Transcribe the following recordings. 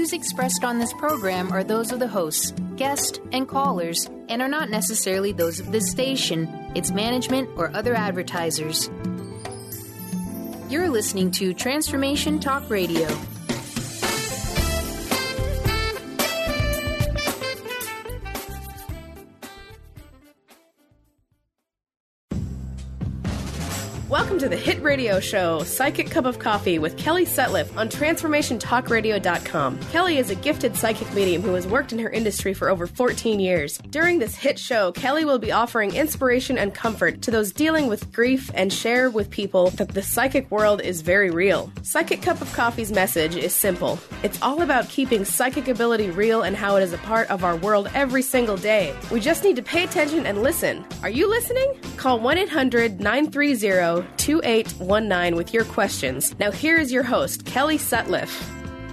views expressed on this program are those of the hosts, guests, and callers, and are not necessarily those of this station, its management, or other advertisers. You're listening to Transformation Talk Radio. Welcome to the hit radio show, Psychic Cup of Coffee with Kelly Sutliff on TransformationTalkRadio.com. Kelly is a gifted psychic medium who has worked in her industry for over 14 years. During this hit show, Kelly will be offering inspiration and comfort to those dealing with grief and share with people that the psychic world is very real. Psychic Cup of Coffee's message is simple. It's all about keeping psychic ability real and how it is a part of our world every single day. We just need to pay attention and listen. Are you listening? Call 1-800-930-2819 with your questions. Now here is your host, Kelly Sutliff.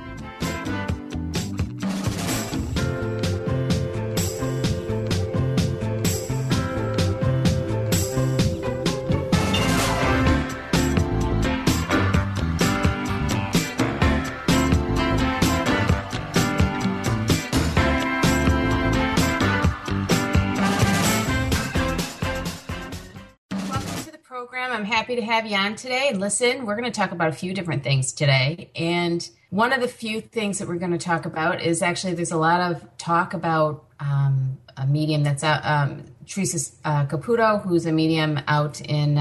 I'm happy to have you on today. And listen, we're going to talk about a few different things today. And one of the few things that we're going to talk about is actually there's a lot of talk about a medium that's out, Teresa Caputo, who's a medium out in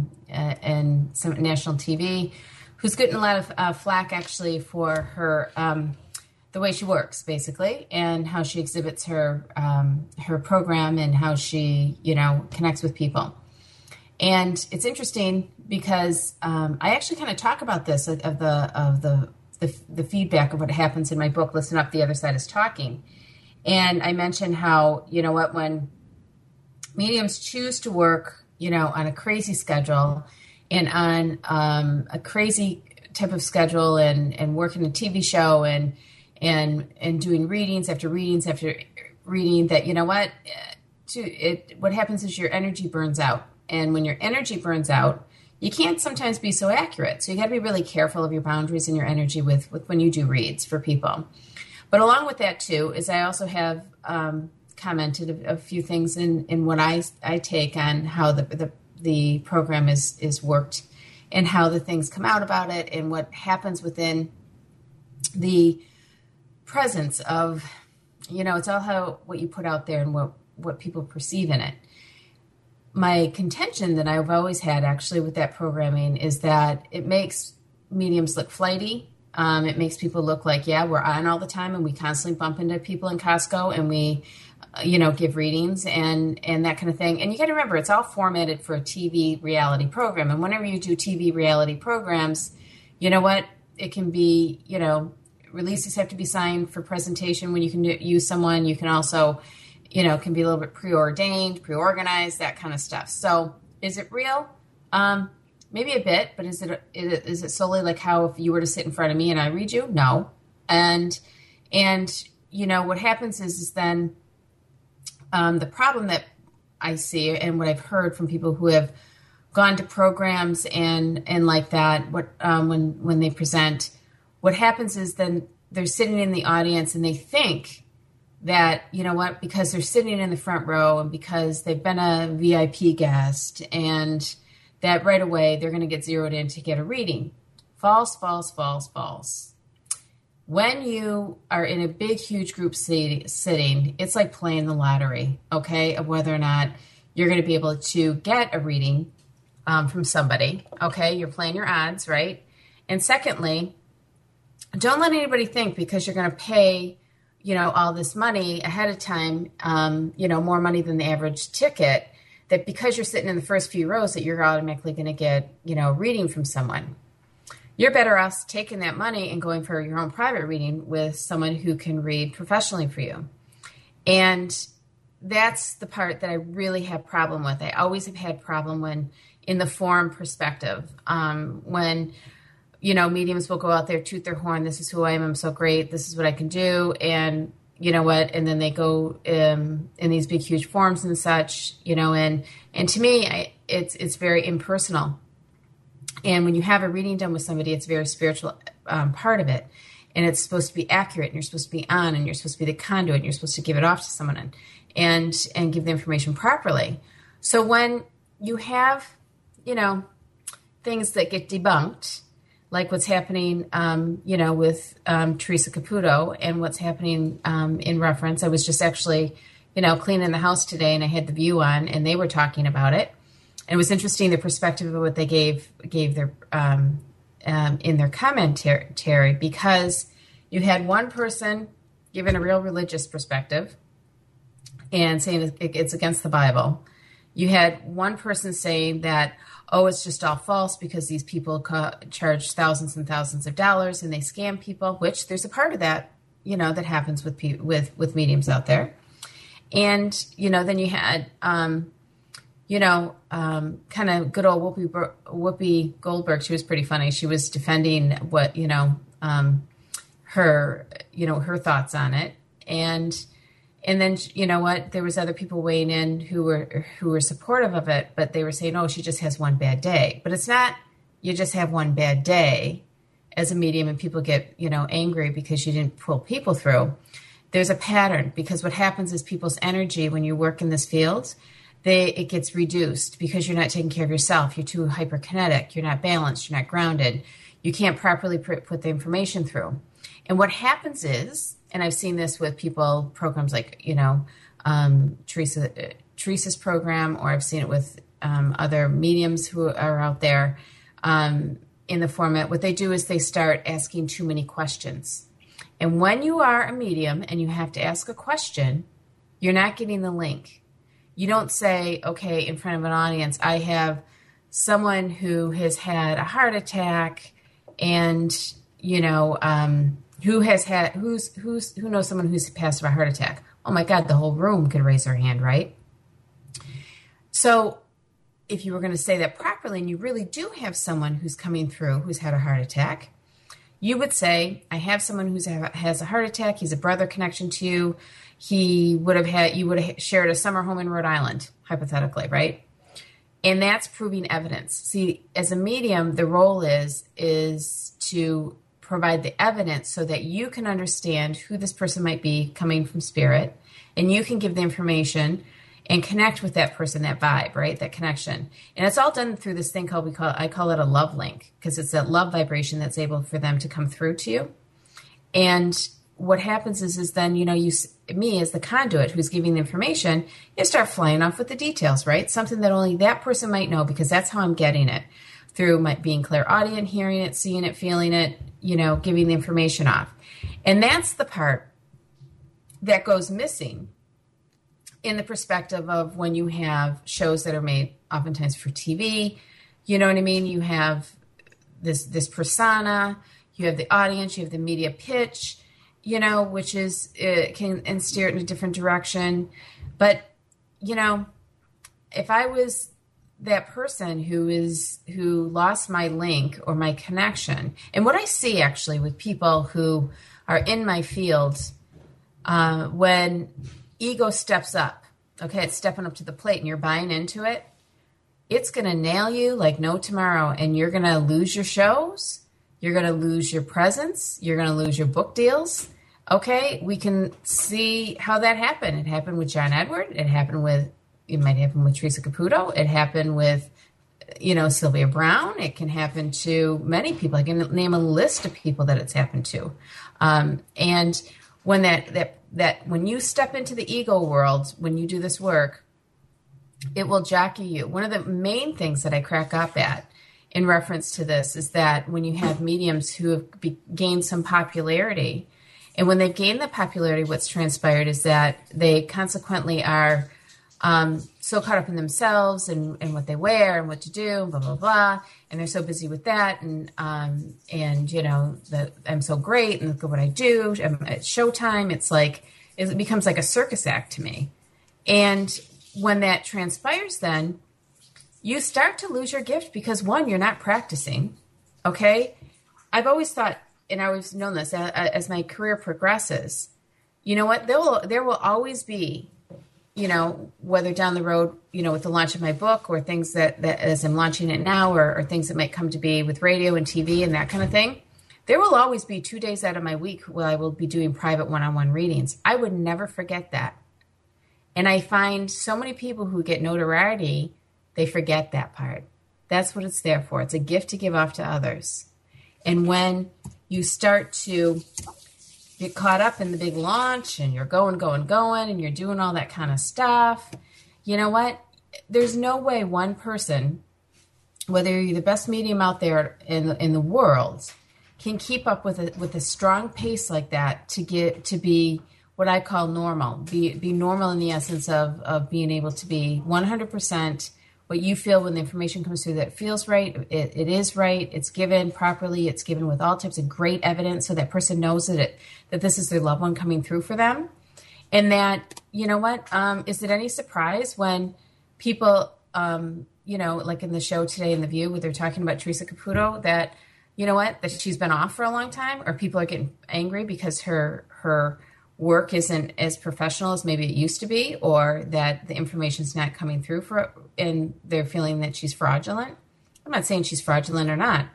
some national TV, who's getting a lot of flack actually for her the way she works, basically, and how she exhibits her program and how she connects with people. And it's interesting because I actually kind of talk about this of the feedback of what happens in my book, Listen Up, the Other Side is Talking. And I mentioned how, when mediums choose to work, on a crazy schedule and on a crazy type of schedule and working a TV show and doing readings after readings after reading, that, what happens is your energy burns out. And when your energy burns out, you can't sometimes be so accurate. So you got to be really careful of your boundaries and your energy with when you do reads for people. But along with that, too, is I also have commented a few things in what I take on how the program is worked and how the things come out about it and what happens within the presence of, it's all what you put out there and what people perceive in it. My contention that I've always had actually with that programming is that it makes mediums look flighty. It makes people look like, we're on all the time and we constantly bump into people in Costco and we, give readings and that kind of thing. And you got to remember, it's all formatted for a TV reality program. And whenever you do TV reality programs, you know what? It can be, releases have to be signed for presentation when you can use someone. You can also can be a little bit preordained, pre-organized, that kind of stuff. So is it real? Maybe a bit, but is it solely like how if you were to sit in front of me and I read you? No. And what happens is then the problem that I see and what I've heard from people who have gone to programs and like that, when they present, what happens is then they're sitting in the audience and they think that, because they're sitting in the front row and because they've been a VIP guest and that right away they're going to get zeroed in to get a reading. False, false, false, false. When you are in a big, huge group sitting, it's like playing the lottery, okay, of whether or not you're going to be able to get a reading from somebody, okay? You're playing your odds, right? And secondly, don't let anybody think because you're going to pay all this money ahead of time, more money than the average ticket, that because you're sitting in the first few rows that you're automatically going to get, a reading from someone. You're better off taking that money and going for your own private reading with someone who can read professionally for you. And that's the part that I really have problem with. I always have had problem when in the forum perspective, when mediums will go out there, toot their horn. This is who I am. I'm so great. This is what I can do. And you know what? And then they go in these big, huge forums and such, and to me, it's very impersonal. And when you have a reading done with somebody, it's a very spiritual part of it. and it's supposed to be accurate, and you're supposed to be on, and you're supposed to be the conduit, and you're supposed to give it off to someone and give the information properly. So when you have, things that get debunked, like what's happening, with Teresa Caputo and what's happening in reference. I was just actually, cleaning the house today, and I had The View on, and they were talking about it. And it was interesting, the perspective of what they gave their in their commentary, because you had one person giving a real religious perspective and saying it's against the Bible. You had one person saying that, it's just all false because these people charge thousands and thousands of dollars and they scam people, which there's a part of that, that happens with mediums out there. And, then you had, kind of good old Whoopi Goldberg. She was pretty funny. She was defending what, her thoughts on it. And then, there was other people weighing in who were supportive of it, but they were saying, she just has one bad day. But it's not, you just have one bad day as a medium and people get, angry because you didn't pull people through. There's a pattern, because what happens is people's energy when you work in this field, it gets reduced because you're not taking care of yourself. You're too hyperkinetic. You're not balanced. You're not grounded. You can't properly put the information through. And what happens is, and I've seen this with programs like, Teresa's program, or I've seen it with other mediums who are out there in the format. What they do is they start asking too many questions. And when you are a medium and you have to ask a question, you're not getting the link. You don't say, okay, in front of an audience, I have someone who has had a heart attack and, who knows someone who's passed of a heart attack? Oh my God, the whole room could raise their hand, right? So if you were going to say that properly, and you really do have someone who's coming through who's had a heart attack, you would say, I have someone who has a heart attack. He's a brother connection to you. You would have shared a summer home in Rhode Island, hypothetically, right? And that's proving evidence. See, as a medium, the role is to provide the evidence so that you can understand who this person might be coming from spirit, and you can give the information and connect with that person, that vibe, right? That connection. And it's all done through this thing I call it a love link, because it's that love vibration that's able for them to come through to you. And what happens is then, me as the conduit who's giving the information, you start flying off with the details, right? Something that only that person might know, because that's how I'm getting it, through my being clairaudient, hearing it, seeing it, feeling it, giving the information off. And that's the part that goes missing in the perspective of when you have shows that are made oftentimes for TV. You know what I mean? You have this persona, you have the audience, you have the media pitch, which is, can steer it in a different direction. But, if I was that person who lost my link or my connection, and what I see actually with people who are in my field, when ego steps up, okay, it's stepping up to the plate and you're buying into it, it's going to nail you like no tomorrow, and you're going to lose your shows, you're going to lose your presence, you're going to lose your book deals. Okay, we can see how that happened. It happened with John Edward. It might happen with Teresa Caputo. It happened with, Sylvia Brown. It can happen to many people. I can name a list of people that it's happened to. And when when you step into the ego world, when you do this work, it will jockey you. One of the main things that I crack up at in reference to this is that when you have mediums who have gained some popularity, and when they've gained the popularity, what's transpired is that they consequently are so caught up in themselves and what they wear and what to do, and blah, blah, blah. And they're so busy with that. And that I'm so great and look at what I do. At Showtime, it becomes like a circus act to me. And when that transpires, then you start to lose your gift because, one, you're not practicing. Okay. I've always thought, and I always known this as my career progresses, you know what, there will always be, whether down the road, with the launch of my book or things that as I'm launching it now, or things that might come to be with radio and TV and that kind of thing, There will always be 2 days out of my week where I will be doing private one-on-one readings. I would never forget that. And I find so many people who get notoriety, they forget that part. That's what it's there for. It's a gift to give off to others. And when you start to get caught up in the big launch and you're going, and you're doing all that kind of stuff, you know what? There's no way one person, whether you're the best medium out there in the world, can keep up with a strong pace like that to be what I call normal. Be normal in the essence of being able to be 100% what you feel when the information comes through that feels right. It is right. It's given properly. It's given with all types of great evidence so that person knows that this is their loved one coming through for them. And that, you know what, is it any surprise when people, like in the show today in The View, where they're talking about Teresa Caputo, that, you know what, that she's been off for a long time, or people are getting angry because her work isn't as professional as maybe it used to be, or that the information's not coming through and they're feeling that she's fraudulent. I'm not saying she's fraudulent or not,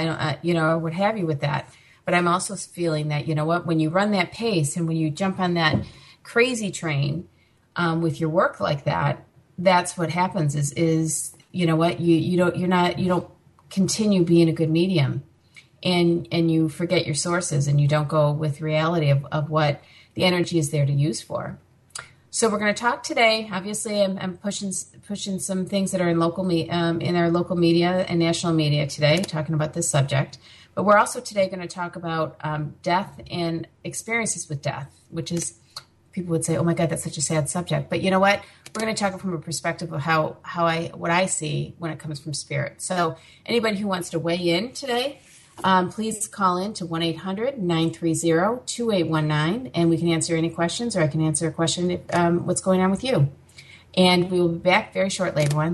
or what have you with that. But I'm also feeling that, you know what, when you run that pace and when you jump on that crazy train with your work like that, that's what happens is you know what, you don't continue being a good medium, and you forget your sources, and you don't go with reality of what the energy is there to use for. So we're going to talk today. Obviously, I'm pushing some things that are in in our local media and national media today, talking about this subject. But we're also today going to talk about death and experiences with death, which is, people would say, "Oh my God, that's such a sad subject." But you know what? We're going to talk from a perspective of what I see when it comes from spirit. So anybody who wants to weigh in today, please call in to 1-800-930-2819, and we can answer any questions, or I can answer a question, what's going on with you. And we will be back very shortly, everyone.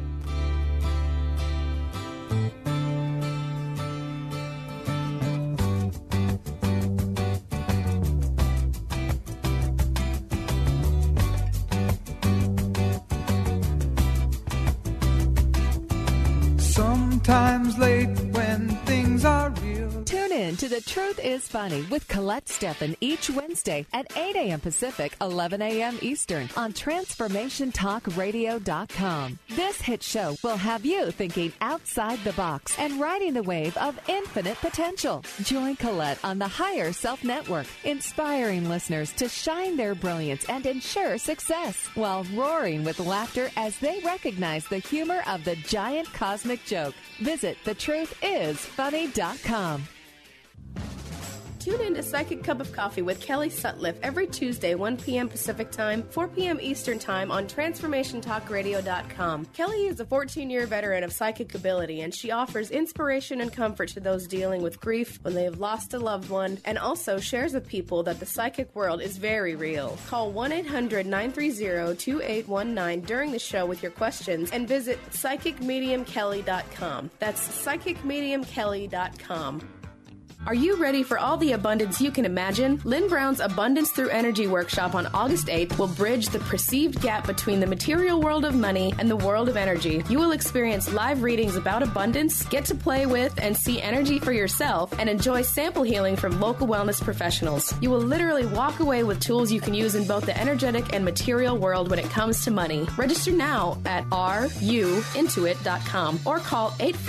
Sometimes late when things are real. Tune in to The Truth is Funny with Colette Steffen each Wednesday at 8 a.m. Pacific, 11 a.m. Eastern on TransformationTalkRadio.com. This hit show will have you thinking outside the box and riding the wave of infinite potential. Join Colette on the Higher Self Network, inspiring listeners to shine their brilliance and ensure success while roaring with laughter as they recognize the humor of the giant cosmic joke. Visit thetruthisfunny.com. Tune in to Psychic Cup of Coffee with Kelly Sutliff every Tuesday, 1 p.m. Pacific Time, 4 p.m. Eastern Time on TransformationTalkRadio.com. Kelly is a 14-year veteran of psychic ability, and she offers inspiration and comfort to those dealing with grief when they have lost a loved one, and also shares with people that the psychic world is very real. Call 1-800-930-2819 during the show with your questions, and visit PsychicMediumKelly.com. That's PsychicMediumKelly.com. Are you ready for all the abundance you can imagine? Lynn Brown's Abundance Through Energy workshop on August 8th will bridge the perceived gap between the material world of money and the world of energy. You will experience live readings about abundance, get to play with and see energy for yourself, and enjoy sample healing from local wellness professionals. You will literally walk away with tools you can use in both the energetic and material world when it comes to money. Register now at ruintuit.com or call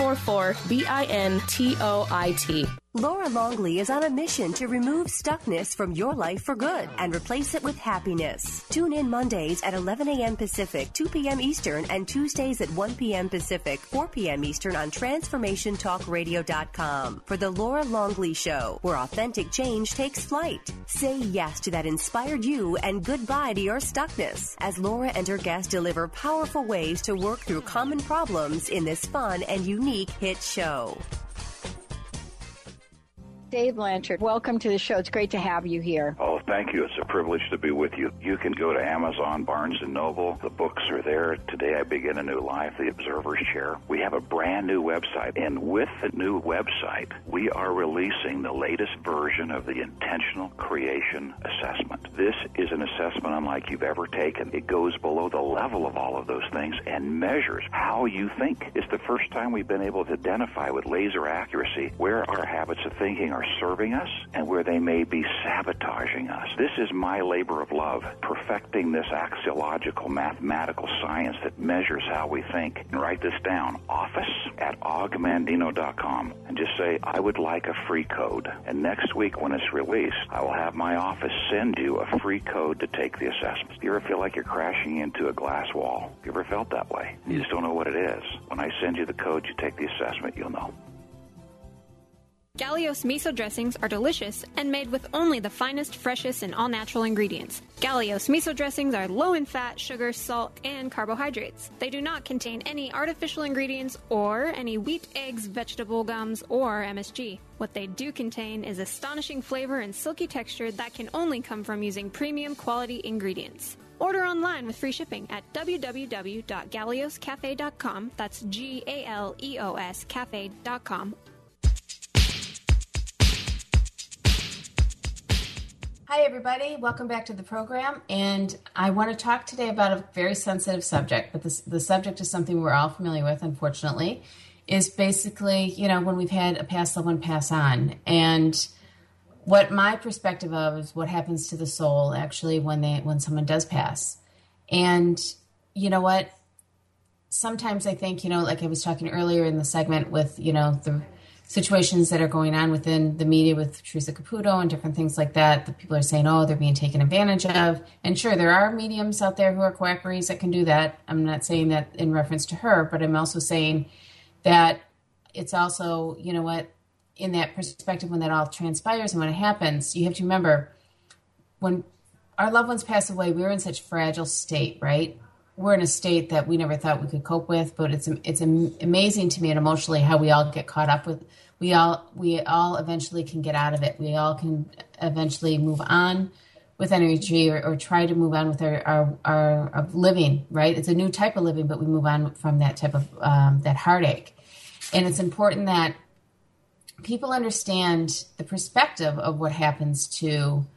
844-BINTOIT. Laura Longley is on a mission to remove stuckness from your life for good and replace it with happiness. Tune in Mondays at 11 a.m. Pacific, 2 p.m. Eastern, and Tuesdays at 1 p.m. Pacific, 4 p.m. Eastern on TransformationTalkRadio.com for The Laura Longley Show, where authentic change takes flight. Say yes to that inspired you and goodbye to your stuckness as Laura and her guests deliver powerful ways to work through common problems in this fun and unique hit show. Dave Blanchard, welcome to the show. It's great to have you here. Oh, Thank you. It's a privilege to be with you. You can go to Amazon, Barnes & Noble. The books are there. Today I Begin a New Life, The Observer's Chair. We have a brand new website, and with the new website, we are releasing the latest version of the Intentional Creation Assessment. This is an assessment unlike you've ever taken. It goes below the level of all of those things and measures how you think. It's the first time we've been able to identify with laser accuracy where our habits of thinking are serving us and where they may be sabotaging us. This is my labor of love, perfecting this axiological mathematical science that measures how we think. And write this down, office@ogmandino.com, and just say, I would like a free code. And next week when it's released, I will have my office send you a free code to take the assessment. You ever feel like you're crashing into a glass wall? You ever felt that way? You just don't know what it is. When I send you the code, you take the assessment, you'll know. Galeos miso dressings are delicious and made with only the finest, freshest, and all-natural ingredients. Galeos miso dressings are low in fat, sugar, salt, and carbohydrates. They do not contain any artificial ingredients or any wheat, eggs, vegetable gums, or MSG. What they do contain is astonishing flavor and silky texture that can only come from using premium quality ingredients. Order online with free shipping at www.galeoscafe.com. That's GALEOS cafe.com. Hi, everybody. Welcome back to the program. And I want to talk today about a very sensitive subject, but the subject is something we're all familiar with, unfortunately, is basically, when we've had a past loved one pass on. And what my perspective of is what happens to the soul actually when someone does pass. And you know what? Sometimes I think, like I was talking earlier in the segment with, the situations that are going on within the media with Teresa Caputo and different things like that people are saying, oh, they're being taken advantage of. And sure, there are mediums out there who are quackeries that can do that. I'm not saying that in reference to her, but I'm also saying that it's also, in that perspective, when that all transpires and when it happens, you have to remember when our loved ones pass away, we're in such fragile state, right? We're in a state that we never thought we could cope with, but it's amazing to me and emotionally how we all get caught up with. We all eventually can get out of it. We all can eventually move on with energy or try to move on with our living, right? It's a new type of living, but we move on from that type of that heartache. And it's important that people understand the perspective of what happens to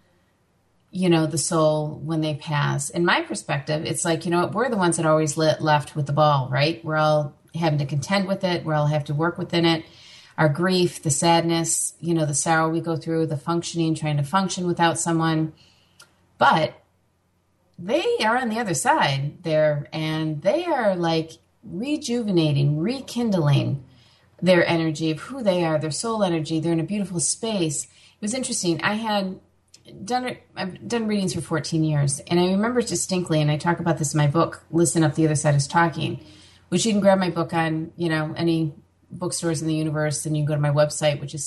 the soul when they pass. In my perspective, it's like, we're the ones that are always left with the ball, right? We're all having to contend with it. We all have to work within it. Our grief, the sadness, the sorrow we go through, the functioning, trying to function without someone. But they are on the other side there, and they are like rejuvenating, rekindling their energy of who they are, their soul energy. They're in a beautiful space. It was interesting. I've done readings for 14 years, and I remember distinctly, and I talk about this in my book, Listen Up, the Other Side is Talking, which you can grab my book on, any bookstores in the universe, and you can go to my website, which is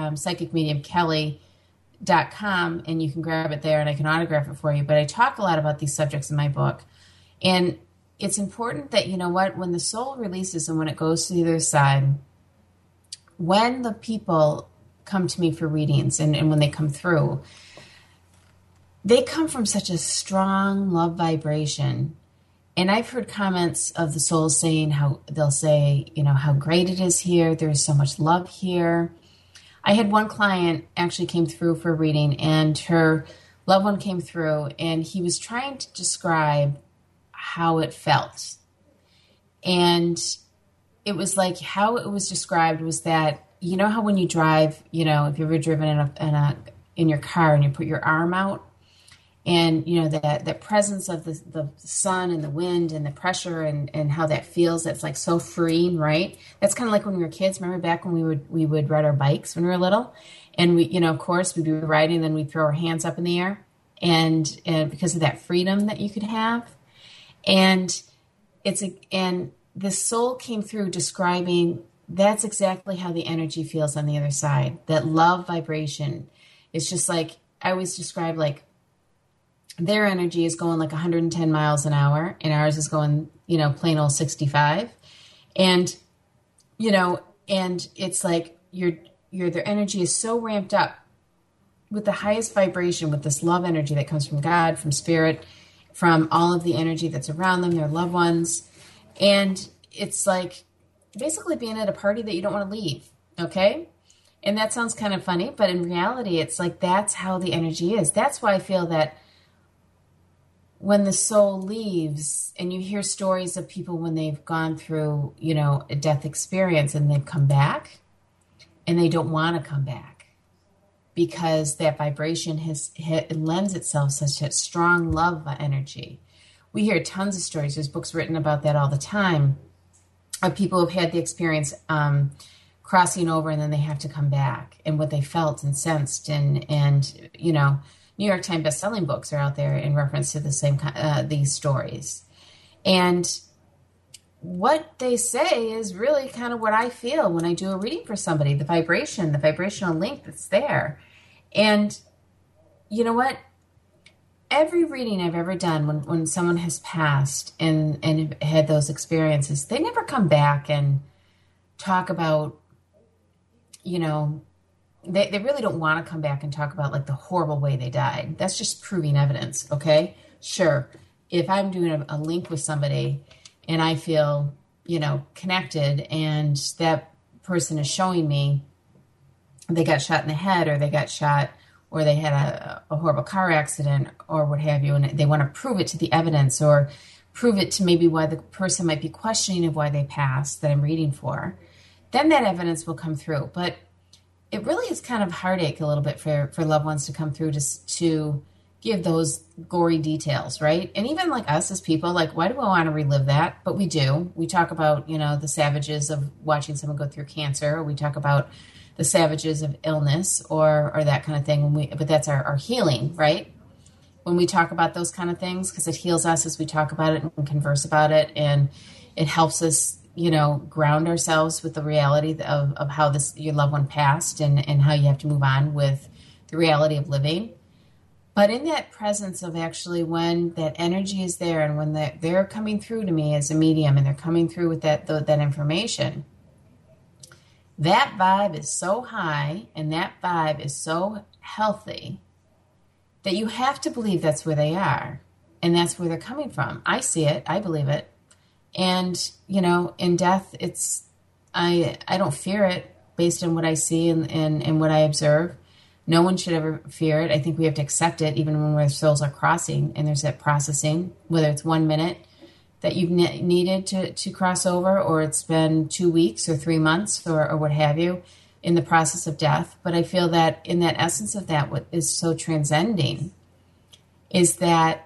psychicmediumkelly.com, and you can grab it there, and I can autograph it for you. But I talk a lot about these subjects in my book, and it's important that, when the soul releases and when it goes to the other side, when the people come to me for readings and when they come through, they come from such a strong love vibration. And I've heard comments of the souls saying how they'll say, how great it is here. There's so much love here. I had one client actually came through for a reading, and her loved one came through, and he was trying to describe how it felt. And it was like how it was described was that, how when you drive, if you've ever driven in your car and you put your arm out, and that presence of the sun and the wind and the pressure and how that feels, that's like so freeing, right? That's kind of like when we were kids. Remember back when we would ride our bikes when we were little, and we, of course, we'd be riding, and then we'd throw our hands up in the air, and because of that freedom that you could have, and this soul came through describing that's exactly how the energy feels on the other side. That love vibration. It's just like I always describe, like, their energy is going like 110 miles an hour, and ours is going, plain old 65. And, and it's like their energy is so ramped up with the highest vibration, with this love energy that comes from God, from spirit, from all of the energy that's around them, their loved ones. And it's like basically being at a party that you don't want to leave. Okay. And that sounds kind of funny, but in reality, it's like, that's how the energy is. That's why I feel that when the soul leaves, and you hear stories of people when they've gone through, a death experience and they've come back and they don't want to come back because that vibration it lends itself such a strong love energy. We hear tons of stories. There's books written about that all the time of people who've had the experience crossing over and then they have to come back, and what they felt and sensed, and New York Times best-selling books are out there in reference to the same these stories. And what they say is really kind of what I feel when I do a reading for somebody, the vibration, the vibrational link that's there. And you know what? Every reading I've ever done when someone has passed and had those experiences, they never come back and talk about, they really don't want to come back and talk about like the horrible way they died. That's just proving evidence. Okay. Sure. If I'm doing a link with somebody and I feel, connected, and that person is showing me they got shot in the head, or they got shot, or they had a horrible car accident or what have you, and they want to prove it to the evidence or prove it to maybe why the person might be questioning of why they passed that I'm reading for, then that evidence will come through. But it really is kind of heartache a little bit for loved ones to come through to give those gory details, right? And even like us as people, like, why do we want to relive that? But we do. We talk about, the savages of watching someone go through cancer, or we talk about the savages of illness or that kind of thing. But that's our healing, right? When we talk about those kind of things, because it heals us as we talk about it and converse about it, and it helps us, ground ourselves with the reality of how your loved one passed, and how you have to move on with the reality of living. But in that presence of actually when that energy is there, and when they're coming through to me as a medium, and they're coming through with that information, that vibe is so high and that vibe is so healthy that you have to believe that's where they are and that's where they're coming from. I see it. I believe it. And, in death, I don't fear it based on what I see and what I observe. No one should ever fear it. I think we have to accept it even when our souls are crossing and there's that processing, whether it's 1 minute that you've needed to cross over, or it's been 2 weeks or 3 months or what have you in the process of death. But I feel that in that essence of that, what is so transcending is that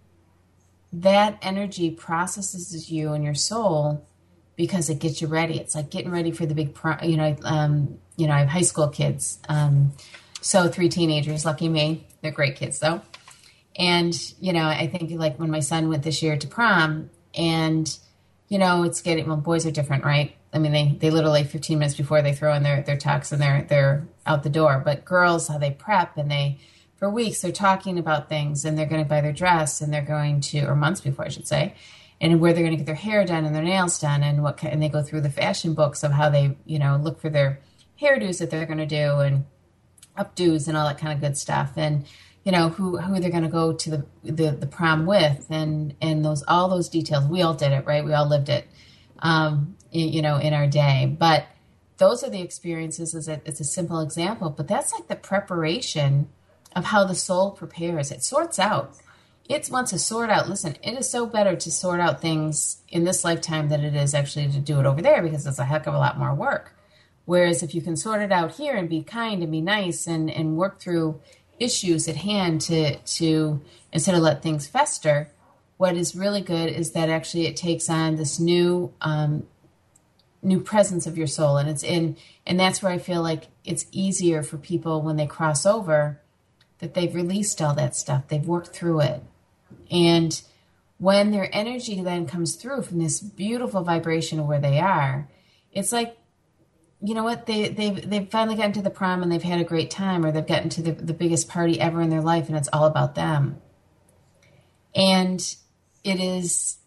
energy processes you and your soul because it gets you ready. It's like getting ready for the big, I have high school kids. So 3 teenagers, lucky me. They're great kids though. And, I think like when my son went this year to prom, and, it's getting, well, boys are different, right? I mean, they literally 15 minutes before they throw in their tux and they're out the door. But girls, how they prep, and for weeks, they're talking about things, and they're going to buy their dress, and they're going to, or months before, I should say, and where they're going to get their hair done and their nails done, and they go through the fashion books of how they, look for their hairdos that they're going to do, and updos and all that kind of good stuff. And, who they're going to go to the prom with, and all those details. We all did it, right? We all lived it, in our day. But those are the experiences. It's a simple example, but that's like the preparation of how the soul prepares. It sorts out. It wants to sort out. Listen, it is so better to sort out things in this lifetime than it is actually to do it over there, because it's a heck of a lot more work. Whereas if you can sort it out here and be kind and be nice and work through issues at hand to instead of let things fester, what is really good is that actually it takes on this new presence of your soul. And that's where I feel like it's easier for people when they cross over, that they've released all that stuff. They've worked through it. And when their energy then comes through from this beautiful vibration of where they are, it's like, you know what, they've finally gotten to the prom and they've had a great time, or they've gotten to the biggest party ever in their life, and it's all about them. And it is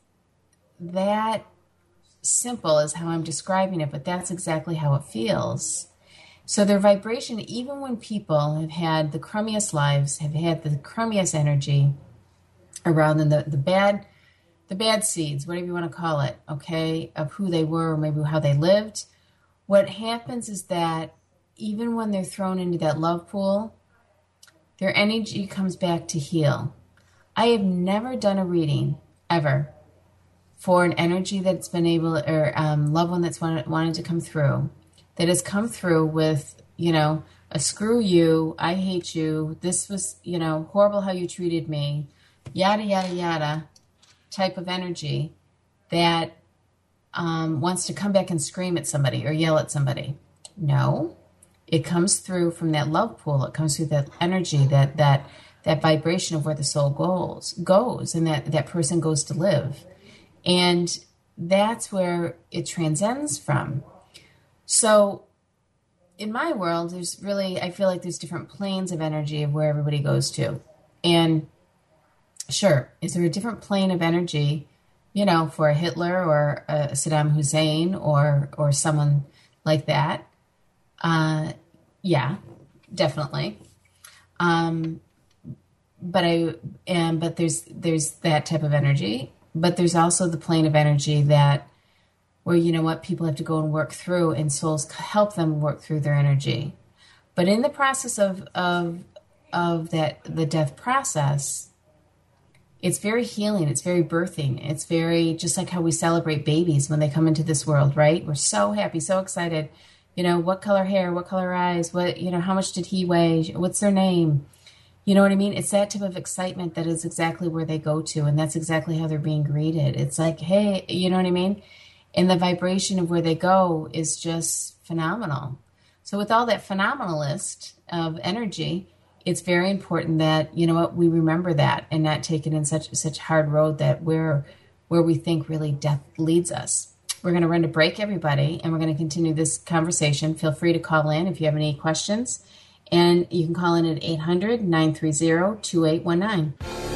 that simple as how I'm describing it, but that's exactly how it feels. So their vibration, even when people have had the crummiest lives, have had the crummiest energy around them, the bad seeds, whatever you want to call it, okay, of who they were or maybe how they lived, what happens is that even when they're thrown into that love pool, their energy comes back to heal. I have never done a reading, ever, for an energy that's been able, or loved one that's wanted to come through, that has come through with, a screw you, I hate you, this was, horrible how you treated me, yada, yada, yada, type of energy that wants to come back and scream at somebody or yell at somebody. No, it comes through from that love pool. It comes through that energy, that vibration of where the soul goes, and that person goes to live. And that's where it transcends from. So in my world, I feel like there's different planes of energy of where everybody goes to. And sure, is there a different plane of energy, for a Hitler or a Saddam Hussein or someone like that? Yeah, definitely. But there's that type of energy. But there's also the plane of energy that where, people have to go and work through, and souls help them work through their energy. But in the process of the death process, it's very healing. It's very birthing. It's very, just like how we celebrate babies when they come into this world, right? We're so happy, so excited. What color hair, what color eyes, how much did he weigh? What's their name? You know what I mean? It's that type of excitement that is exactly where they go to. And that's exactly how they're being greeted. It's like, hey, you know what I mean? And the vibration of where they go is just phenomenal. So with all that phenomenalist of energy, it's very important that, we remember that and not take it in such hard road that where we think really death leads us. We're going to run to break, everybody, and we're going to continue this conversation. Feel free to call in if you have any questions. And you can call in at 800-930-2819.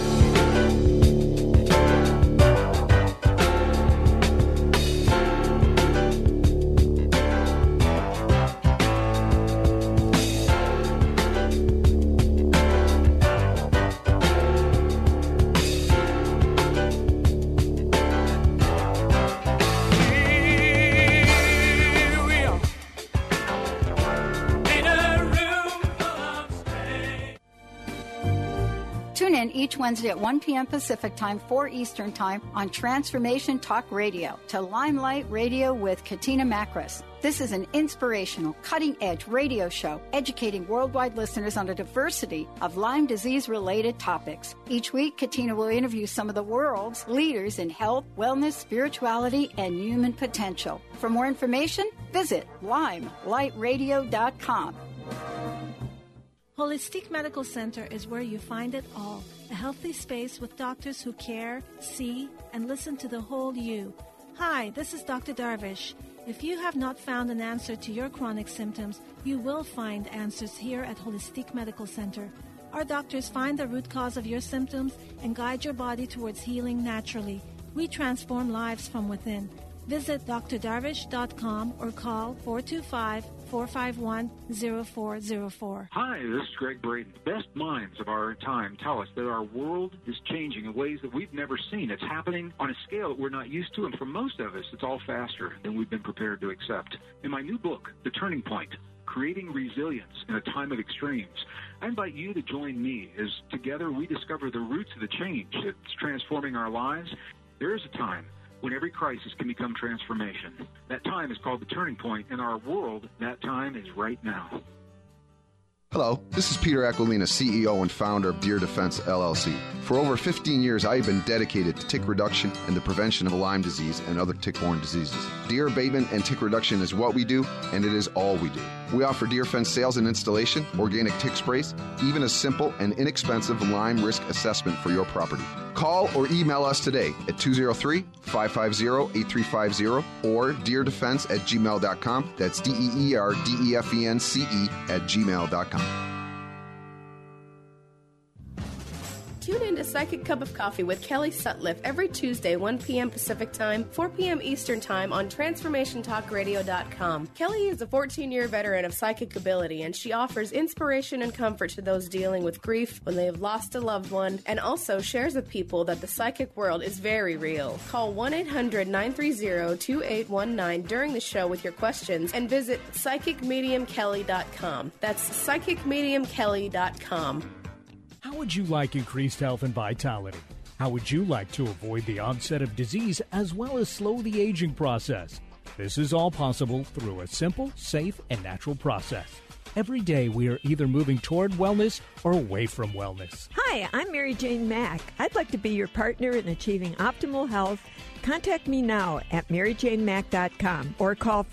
Each Wednesday at 1 p.m. Pacific Time, 4 Eastern Time on Transformation Talk Radio to Limelight Radio with Katina Makris. This is an inspirational, cutting-edge radio show educating worldwide listeners on a diversity of Lyme disease-related topics. Each week, Katina will interview some of the world's leaders in health, wellness, spirituality, and human potential. For more information, visit limelightradio.com. Holistic Medical Center is where you find it all. A healthy space with doctors who care, see, and listen to the whole you. Hi, this is Dr. Darvish. If you have not found an answer to your chronic symptoms, you will find answers here at Holistic Medical Center. Our doctors find the root cause of your symptoms and guide your body towards healing naturally. We transform lives from within. Visit drdarvish.com or call 425-451-0404. Hi, this is Greg Braden. The best minds of our time tell us that our world is changing in ways that we've never seen. It's happening on a scale that we're not used to, and for most of us, it's all faster than we've been prepared to accept. In my new book, The Turning Point, Creating Resilience in a Time of Extremes, I invite you to join me as together we discover the roots of the change that's transforming our lives. There is a time when every crisis can become transformation. That time is called the turning point. In our world, that time is right now. Hello, this is Peter Aquilina, CEO and founder of Deer Defense, LLC. For over 15 years, I have been dedicated to tick reduction and the prevention of Lyme disease and other tick-borne diseases. Deer abatement and tick reduction is what we do, and it is all we do. We offer deer fence sales and installation, organic tick sprays, even a simple and inexpensive Lyme risk assessment for your property. Call or email us today at 203-550-8350 or deerdefense@gmail.com. That's DEERDEFENCE@gmail.com. Tune in to Psychic Cup of Coffee with Kelly Sutliff every Tuesday, 1 p.m. Pacific Time, 4 p.m. Eastern Time on TransformationTalkRadio.com. Kelly is a 14-year veteran of psychic ability, and she offers inspiration and comfort to those dealing with grief when they have lost a loved one, and also shares with people that the psychic world is very real. Call 1-800-930-2819 during the show with your questions and visit PsychicMediumKelly.com. That's PsychicMediumKelly.com. How would you like increased health and vitality? How would you like to avoid the onset of disease as well as slow the aging process? This is all possible through a simple, safe, and natural process. Every day we are either moving toward wellness or away from wellness. Hi, I'm Mary Jane Mack. I'd like to be your partner in achieving optimal health. Contact me now at MaryJaneMack.com or call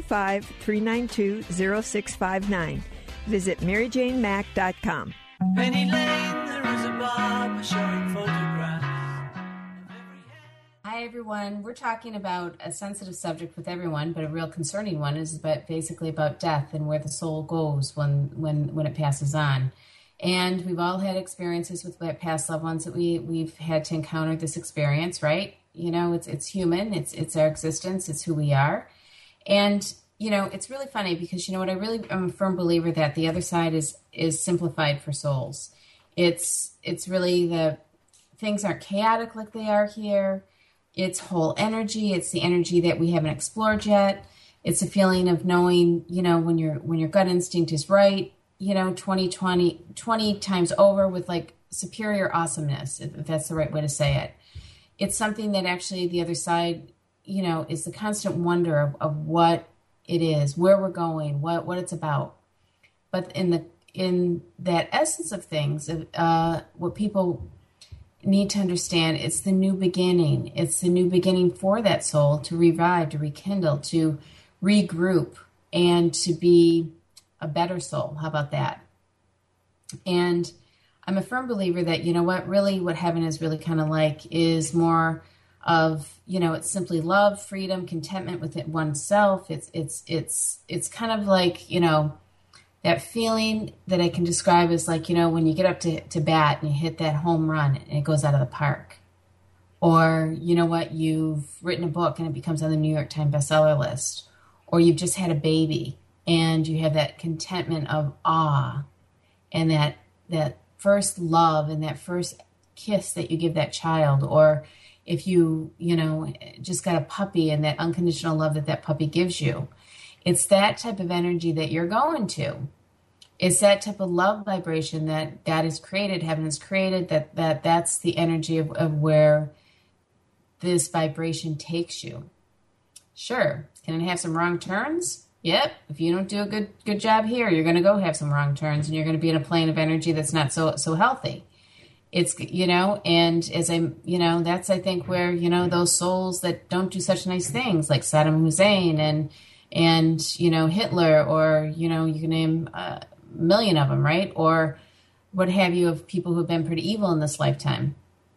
425-392-0659. Visit MaryJaneMack.com. Penny Lane, there is a barber showing photographs. Hi, everyone. We're talking about a sensitive subject with everyone, but a real concerning one is basically about death and where the soul goes when it passes on. And we've all had experiences with past loved ones that we've had to encounter this experience, right? You know, it's human. It's our existence. It's who we are. And you know, it's really funny because, you know what, I really am a firm believer that the other side is simplified for souls. It's really the things aren't chaotic like they are here. It's whole energy. It's the energy that we haven't explored yet. It's a feeling of knowing, you know, when your gut instinct is right, you know, 20 times over with like superior awesomeness, if that's the right way to say it. It's something that actually the other side, you know, is the constant wonder of what it is, where we're going, what it's about. But in that essence of things, what people need to understand, it's the new beginning. It's the new beginning for that soul to revive, to rekindle, to regroup, and to be a better soul. How about that? And I'm a firm believer that, you know what, really what heaven is really kind of like is more of, you know, it's simply love, freedom, contentment within oneself. It's kind of like, you know, that feeling that I can describe as like, you know, when you get up to bat and you hit that home run and it goes out of the park. Or, you know what, you've written a book and it becomes on the New York Times bestseller list. Or you've just had a baby and you have that contentment of awe and that first love and that first kiss that you give that child. Or if you know, just got a puppy and that unconditional love that puppy gives you. It's that type of energy that you're going to. It's that type of love vibration that God has created, heaven has created, that's the energy of where this vibration takes you. Sure, can it have some wrong turns? Yep, if you don't do a good job here, you're going to go have some wrong turns and you're going to be in a plane of energy that's not so healthy. It's, you know, and as you know, that's, I think, where, you know, those souls that don't do such nice things like Saddam Hussein and, you know, Hitler, or, you know, you can name a million of them, right? Or what have you, of people who have been pretty evil in this lifetime.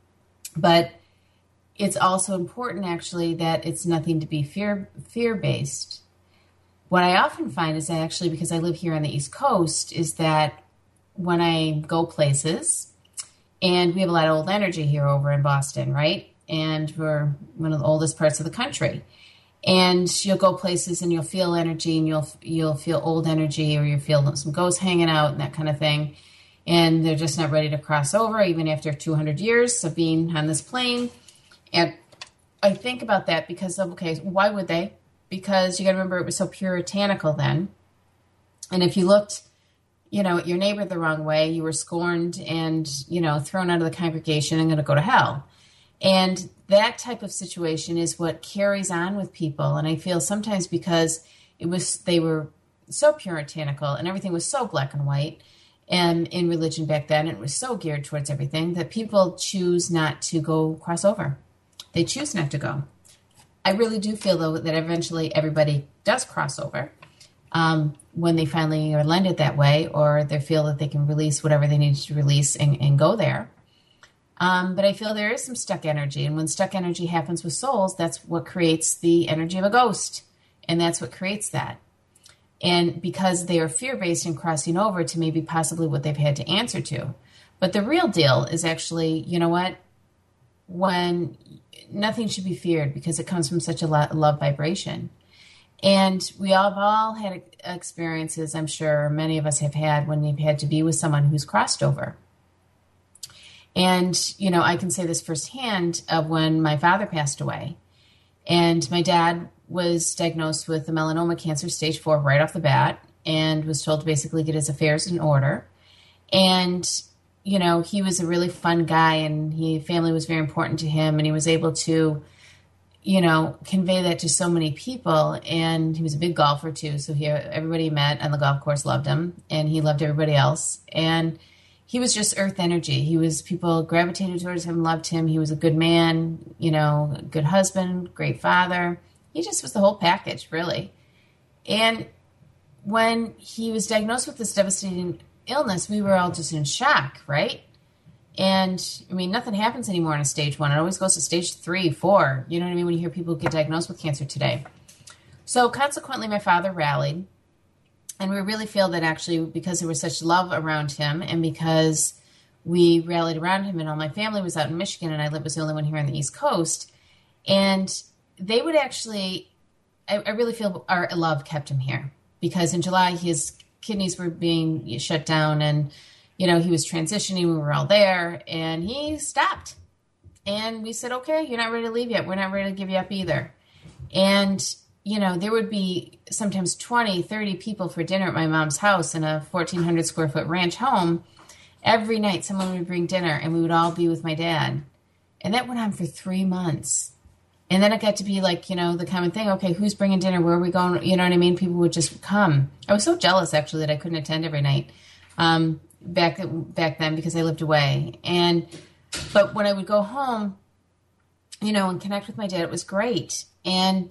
But it's also important, actually, that it's nothing to be fear-based. What I often find is that actually, because I live here on the East Coast, is that when I go places, and we have a lot of old energy here over in Boston, right? And we're one of the oldest parts of the country. And you'll go places and you'll feel energy, and you'll feel old energy, or you feel some ghosts hanging out and that kind of thing. And they're just not ready to cross over, even after 200 years of being on this plane. And I think about that because of, okay, why would they? Because you got to remember, it was so puritanical then. And if you looked, you know, at your neighbor the wrong way, you were scorned and, you know, thrown out of the congregation and going to go to hell. And that type of situation is what carries on with people. And I feel sometimes because they were so puritanical and everything was so black and white, and in religion back then, it was so geared towards everything that people choose not to go cross over. They choose not to go. I really do feel, though, that eventually everybody does cross over when they finally are landed that way, or they feel that they can release whatever they need to release and go there. But I feel there is some stuck energy. And when stuck energy happens with souls, that's what creates the energy of a ghost. And that's what creates that. And because they are fear-based and crossing over to maybe possibly what they've had to answer to. But the real deal is actually, you know what? When nothing should be feared because it comes from such a love vibration. And we have all had experiences, I'm sure many of us have had, when you've had to be with someone who's crossed over. And, you know, I can say this firsthand of when my father passed away. And my dad was diagnosed with a melanoma cancer, stage 4, right off the bat, and was told to basically get his affairs in order. And, you know, he was a really fun guy, and family was very important to him, and he was able to, you know, convey that to so many people. And he was a big golfer too. So everybody he met on the golf course loved him, and he loved everybody else. And he was just earth energy. People gravitated towards him, loved him. He was a good man, you know, good husband, great father. He just was the whole package, really. And when he was diagnosed with this devastating illness, we were all just in shock, right? And I mean, nothing happens anymore on a stage 1. It always goes to stage 3, 4. You know what I mean? When you hear people get diagnosed with cancer today. So consequently, my father rallied. And we really feel that actually because there was such love around him, and because we rallied around him, and all my family was out in Michigan, and I was the only one here on the East Coast. And they would actually, I really feel our love kept him here. Because in July, his kidneys were being shut down, and you know, he was transitioning. We were all there, and he stopped. And we said, okay, you're not ready to leave yet. We're not ready to give you up either. And, you know, there would be sometimes 20, 30 people for dinner at my mom's house in a 1,400 square foot ranch home. Every night someone would bring dinner, and we would all be with my dad. And that went on for 3 months. And then it got to be like, you know, the common thing, okay, who's bringing dinner? Where are we going? You know what I mean? People would just come. I was so jealous, actually, that I couldn't attend every night. Back then, because I lived away. But when I would go home, you know, and connect with my dad, it was great. And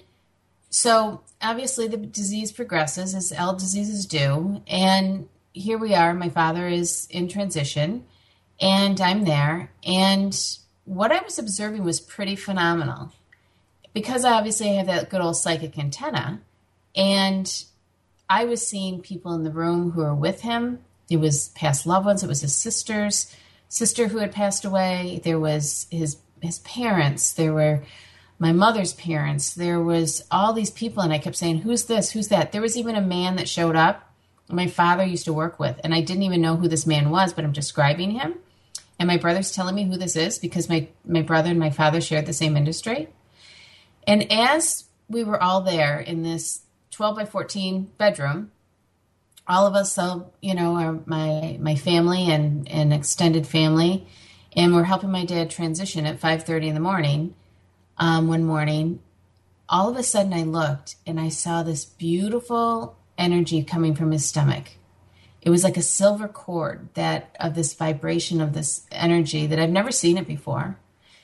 so obviously the disease progresses, as all diseases do. And here we are. My father is in transition, and I'm there. And what I was observing was pretty phenomenal, because obviously I have that good old psychic antenna. And I was seeing people in the room who were with him. It was past loved ones. It was his sister who had passed away. There was his parents. There were my mother's parents. There was all these people, and I kept saying, who's this? Who's that? There was even a man that showed up my father used to work with, and I didn't even know who this man was, but I'm describing him. And my brother's telling me who this is because my brother and my father shared the same industry. And as we were all there in this 12 by 14 bedroom, all of us, so, you know, are my family and extended family, and we're helping my dad transition at 5:30 in the morning. One morning, all of a sudden I looked and I saw this beautiful energy coming from his stomach. It was like a silver cord of this vibration of this energy that I've never seen it before.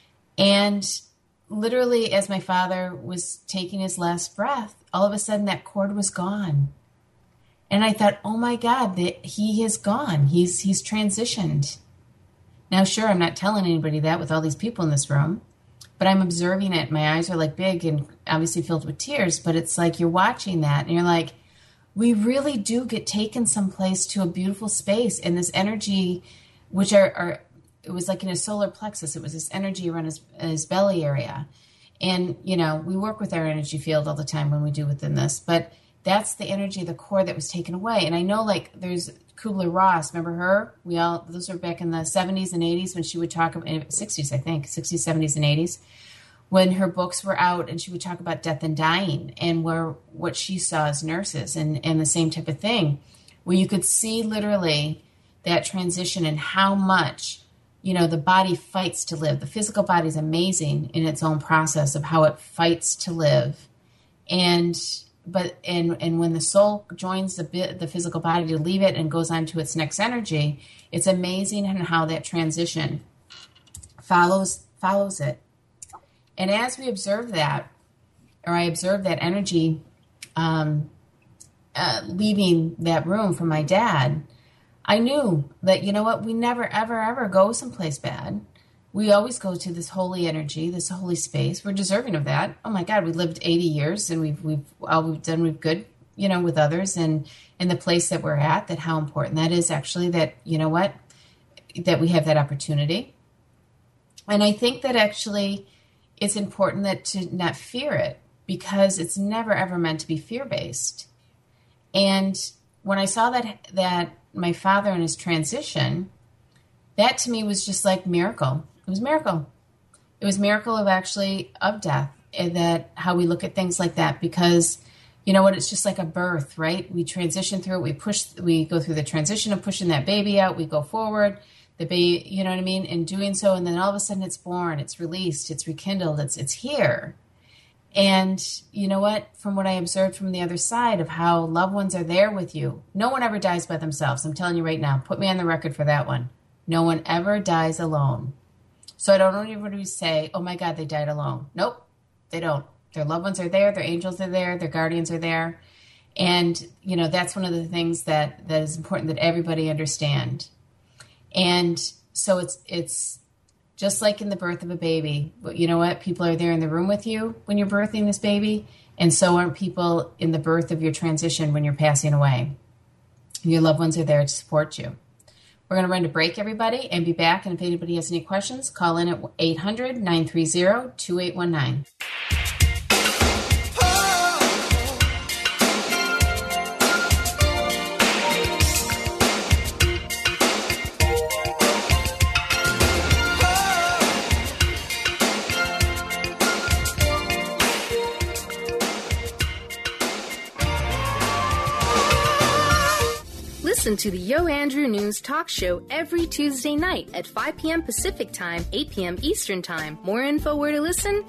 And literally, as my father was taking his last breath, all of a sudden that cord was gone. And I thought, oh my God, he is gone. He's transitioned. Now, sure, I'm not telling anybody that with all these people in this room, but I'm observing it. My eyes are like big and obviously filled with tears, but it's like you're watching that and you're like, we really do get taken someplace to a beautiful space. And this energy, which it was like in his solar plexus, it was this energy around his belly area. And, you know, we work with our energy field all the time when we do within this, but that's the energy of the core that was taken away. And I know, like, there's Kubler-Ross. Remember her? Those were back in the 70s and 80s when she would talk about, 60s, I think, 60s, 70s, and 80s, when her books were out and she would talk about death and dying and what she saw as nurses and the same type of thing, where you could see literally that transition and how much, you know, the body fights to live. The physical body is amazing in its own process of how it fights to live. And when the soul joins the physical body to leave it and goes on to its next energy, it's amazing how that transition follows it. And as we observe that, or I observed that energy leaving that room from my dad, I knew that, you know what, we never, ever, ever go someplace bad. We always go to this holy energy, this holy space. We're deserving of that. Oh my God, we lived 80 years and we've done good, with others and in the place that we're at, that how important that is actually that, that we have that opportunity. And I think that actually it's important that to not fear it, because it's never, ever meant to be fear-based. And when I saw that my father in his transition, that to me was just like miracle. It was miracle. It was miracle of death, and that how we look at things like that, because you know what, it's just like a birth, right? We transition through it. We go through the transition of pushing that baby out. We go forward, the baby, you know what I mean? In doing so, and then all of a sudden it's born, it's released, it's rekindled, it's here. And you know what, from what I observed from the other side of how loved ones are there with you, no one ever dies by themselves. I'm telling you right now, put me on the record for that one. No one ever dies alone. So I don't want anybody to say, oh my God, they died alone. Nope, they don't. Their loved ones are there, their angels are there, their guardians are there. And, that's one of the things that is important that everybody understand. And so it's just like in the birth of a baby. You know what? People are there in the room with you when you're birthing this baby. And so are people in the birth of your transition when you're passing away. Your loved ones are there to support you. We're going to run to break, everybody, and be back. And if anybody has any questions, call in at 800-930-2819. Listen to the Yo Andrew News Talk Show every Tuesday night at 5 p.m. Pacific Time, 8 p.m. Eastern Time. More info where to listen?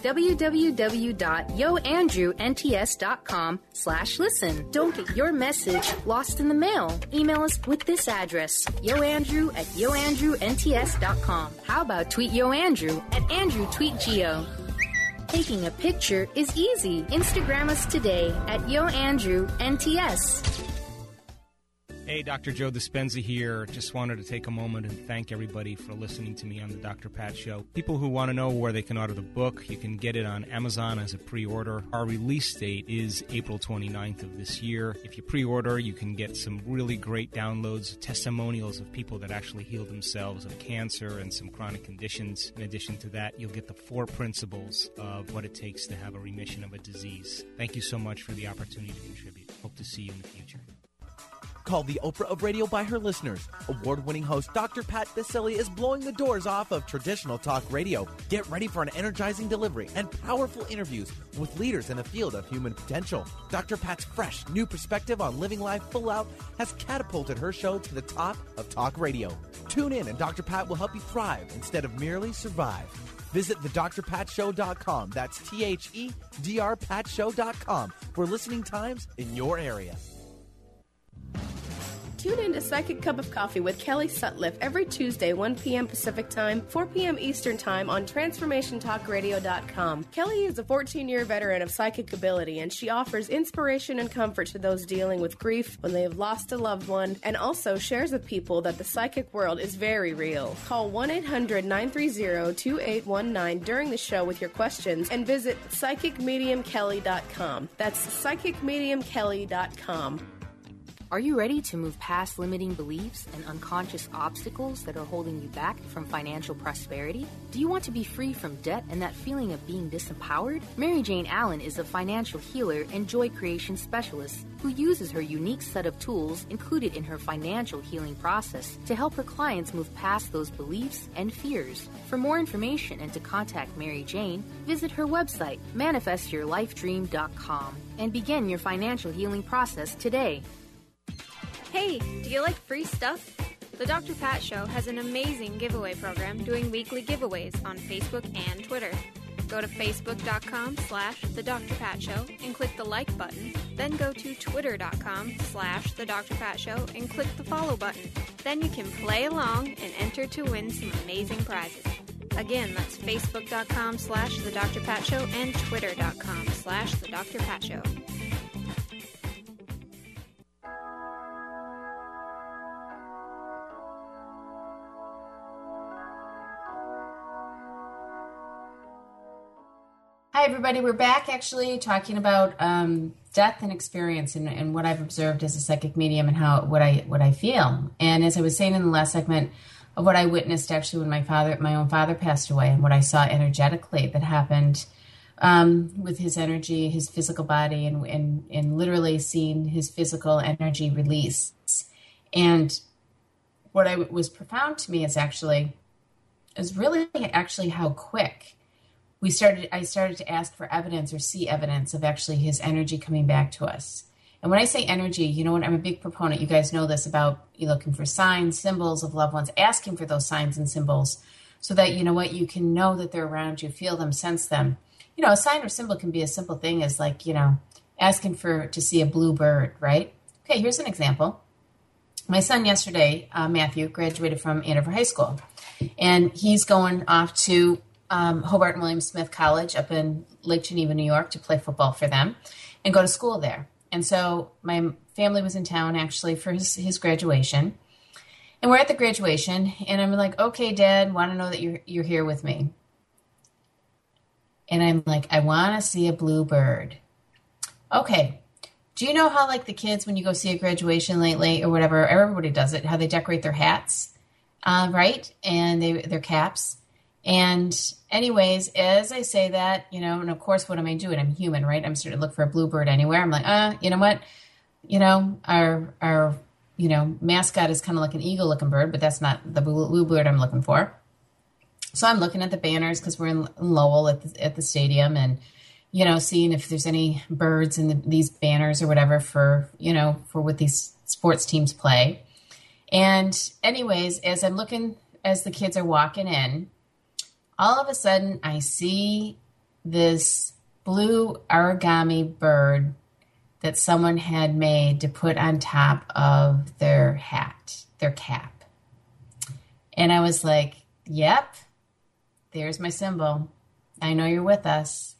www.yoandrewnts.com/listen. Don't get your message lost in the mail. Email us with this address, yoandrew@yoandrewnts.com. How about tweet Yo Andrew at AndrewTweetGeo? Taking a picture is easy. Instagram us today at YoAndrewNTS. Hey, Dr. Joe Dispenza here. Just wanted to take a moment and thank everybody for listening to me on the Dr. Pat Show. People who want to know where they can order the book, you can get it on Amazon as a pre-order. Our release date is April 29th of this year. If you pre-order, you can get some really great downloads, testimonials of people that actually healed themselves of cancer and some chronic conditions. In addition to that, you'll get the 4 principles of what it takes to have a remission of a disease. Thank you so much for the opportunity to contribute. Hope to see you in the future. Called the Oprah of radio by her listeners, award-winning host Dr. Pat Baccili is blowing the doors off of traditional talk radio. Get ready for an energizing delivery and powerful interviews with leaders in the field of human potential. Dr. Pat's fresh, new perspective on living life full out has catapulted her show to the top of talk radio. Tune in and Dr. Pat will help you thrive instead of merely survive. Visit thedrpatshow.com. That's THEDRPatShow.com for listening times in your area. Tune in to Psychic Cup of Coffee with Kelly Sutliff every Tuesday, 1 p.m. Pacific Time, 4 p.m. Eastern Time on TransformationTalkRadio.com. Kelly is a 14-year veteran of psychic ability, and she offers inspiration and comfort to those dealing with grief when they have lost a loved one, and also shares with people that the psychic world is very real. Call 1-800-930-2819 during the show with your questions, and visit PsychicMediumKelly.com. That's PsychicMediumKelly.com. Are you ready to move past limiting beliefs and unconscious obstacles that are holding you back from financial prosperity? Do you want to be free from debt and that feeling of being disempowered? Mary Jane Allen is a financial healer and joy creation specialist who uses her unique set of tools included in her financial healing process to help her clients move past those beliefs and fears. For more information and to contact Mary Jane, visit her website, manifestyourlifedream.com, and begin your financial healing process today. Hey, do you like free stuff? The Dr. Pat Show has an amazing giveaway program doing weekly giveaways on Facebook and Twitter. Go to facebook.com/The Dr. Pat Show and click the like button. Then go to twitter.com/The Dr. Pat Show and click the follow button. Then you can play along and enter to win some amazing prizes. Again, that's facebook.com/The Dr. Pat Show and twitter.com/The Dr. Pat Show. Hi, everybody. We're back actually talking about death and experience and what I've observed as a psychic medium and what I feel. And as I was saying in the last segment of what I witnessed actually when my own father passed away, and what I saw energetically that happened with his energy, his physical body, and literally seeing his physical energy release. And what was profound to me is really how quick I started to ask for evidence or see evidence of actually his energy coming back to us. And when I say energy, you know what, I'm a big proponent, you guys know this, about you looking for signs, symbols of loved ones, asking for those signs and symbols so that, you know what, you can know that they're around you, feel them, sense them. You know, a sign or symbol can be a simple thing as like, you know, asking to see a blue bird, right? Okay, here's an example. My son yesterday, Matthew, graduated from Andover High School, and he's going off to Hobart and William Smith College up in Lake Geneva, New York, to play football for them and go to school there. And so my family was in town actually for his graduation, and we're at the graduation, and I'm like, okay, Dad, want to know that you're here with me. And I'm like, I want to see a blue bird. Okay. Do you know how like the kids, when you go see a graduation lately or whatever, everybody does it, how they decorate their hats, right? And their caps. And anyways, as I say that, you know, and of course, what am I doing? I'm human, right? I'm starting to look for a bluebird anywhere. I'm like, you know what? You know, our you know, mascot is kind of like an eagle-looking bird, but that's not the bluebird I'm looking for. So I'm looking at the banners because we're in Lowell at the stadium, and you know, seeing if there's any birds in these banners or whatever for what these sports teams play. And anyways, as I'm looking, as the kids are walking in, all of a sudden I see this blue origami bird that someone had made to put on top of their hat, their cap. And I was like, yep, there's my symbol. I know you're with us.